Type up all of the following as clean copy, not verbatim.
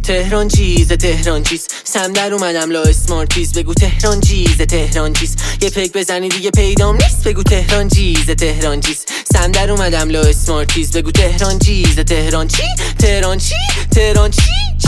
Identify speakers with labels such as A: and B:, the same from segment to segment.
A: تهران چیزه تهران چیز سم در اومدم لا اسمارتیز بگو تهران چیزه تهران چیز یه پک بزنی دیگه پیدام نیست بگو تهران چیزه تهران چیز سم در اومدم لا اسمارتیز بگو تهران چیزه تهران چی تهران چی تهران چی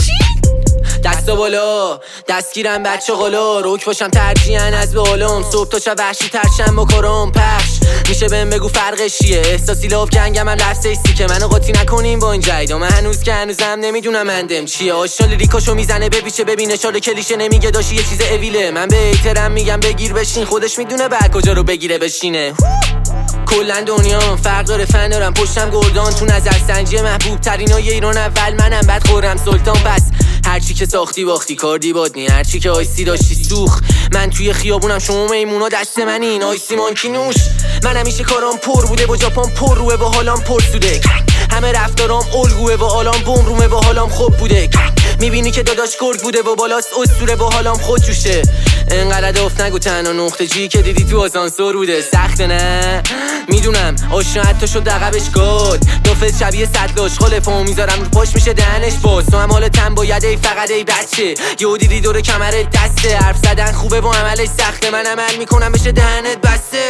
A: دستا بالا دستگیرم بچه غلا روک باشم ترجیحاً از به علوم صبح تا شب وحشی ترشم با کرم پخش میشه بهم بگو فرقش چیه احساسی لاب جنگم هم لفظ ایستی که منو قاطی نکنیم با این جیدا من هنوز که هنوزم نمیدونم اندم چیه آشنا لیریکاشو میزنه بپیچه ببینه شاله کلیشه نمیگه داشی یه چیز اویله من به ایترم میگم بگیر بشین خودش میدونه بعد کجا رو بگیره بشینه کلن دنیا فرق داره فن دارم پشتم گلدان تو نظرسنجی محبوب ترینای ایران اول منم بعد خورم سلطان پس هرچی که ساختی باختی کاردی بادنی هرچی که آیسی داشتی سوخ من توی خیابونم شما میمونا دست منین آیسی مانکی نوش من همیشه کارام پر بوده با ژاپن پر روه با حالام پر سوده همه رفتارام الگوه با حالام بوم رومه با حالام خوب بوده میبینی که داداش گرگ بوده با بالاست اسطوره با حالام خود جوشه انقدر داف نگو تنها نقطه جی که دیدی تو آسانسور بوده سخته نه میدونم آشنا حتی شد عقبش گل دافت شبیه سطل اشغال پامو میذارم رو پاش میشه دهنش باز تو هم حالتم باید ای فقط ای بچه یهو دیدی دور کمرت دسته حرف زدن خوبه با عملش سخته من عمل میکنم بشه دهنت بسته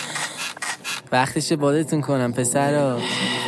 A: وقتش بادتون کنم پسرا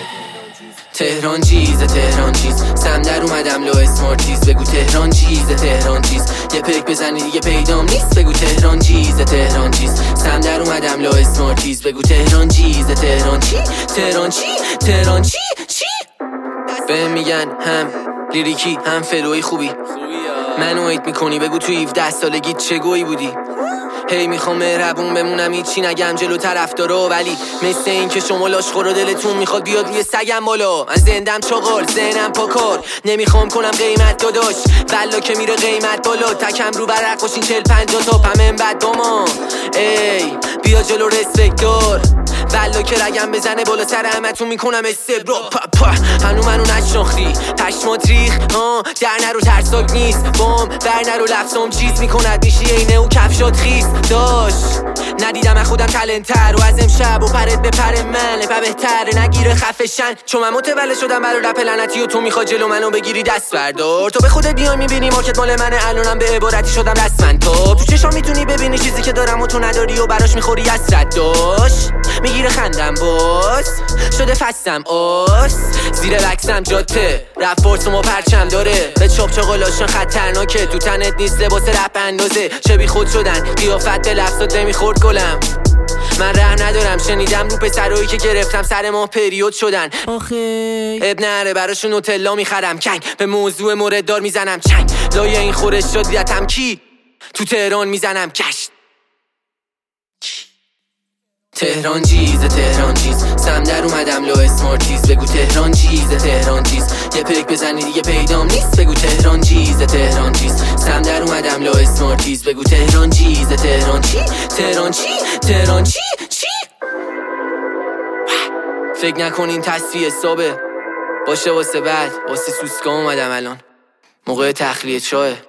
A: تهران چیزه تهران چیز سم در اومدم لا اسمارتیز بگو تهران چیزه تهران چیز یه پک بزنی دیگه پیدام نیست بگو تهران چیزه تهران چیز سم در اومدم لا اسمارتیز بگو تهران چیزه تهران چی تهران چی تهران چی چی بهم میگن هم لیریکی هم فلوی خوبی منو ایت میکنی بگو تو 17 سالگی چه گویی بودی هی میخوام مهربون بمونم هیچی نگم جلو طرفدارا ولی مثل این که شما لاشخورا دلتون میخواد بیاد روی سگم بالا من زندم چاقال ذهنم پاکار نمیخوام کنم قیمت داداش والا که میره قیمت بالا تکم رو برق باشین 40-50 تا پمن بعد داما ای بیا جلو رسپکت دار والا که رگم بزنه بالا سر همتون میکنم استبرا هنو منو نشناختی پشمات ریخ در نرو ترساک نیست بام بر نرو لفظام چیز میکند میشی اینه و کفشات خیس داش ندیدم خودم تلنتر و از امشب و پرت به پر من و بهتره نگیره خفشن چون من متولد شدم برای رپ لعنتی و تو میخوای جلو منو بگیری دست بردار تو به خودت بیای میبینی مارکت مال منه الانم به عبارتی شدم رسما تو چشام میتونی ببینی چیزی که دارم و تو نداری و براش میخوری از داش میگیره خندم باز شده فستم آس زیر بکسم جاته رپ فورس ما پرچم داره به چاپ چاقالاشون خطرناکه تو تنت نیست لباس رپ اندازه چه بی خود شدن قیافت به لفظات نمیخورد گلم من ره ندارم شنیدم رو پسرایی که گرفتم سر ماه پریود شدن آخه اب نره براشون نوتلا میخرم کنگ به موضوع مورد دار میزنم چنگ لایه این خورش شدیدتم کی تو تهران میزنم کشت تهران چیزه تهران چیز سم در اومدم لا اسمارتیز بگو تهران چیزه تهران چیز یه پک بزنی دیگه پیدام نیست بگو تهران چیزه تهران چیز سم در اومدم لا اسمارتیز بگو تهران چیزه تهران چی تهران چی تهران چی چی فکر نکنین تصفیه حسابه باشه واسه بعد واسه سوسکا اومدم الان موقع تخلیه چاه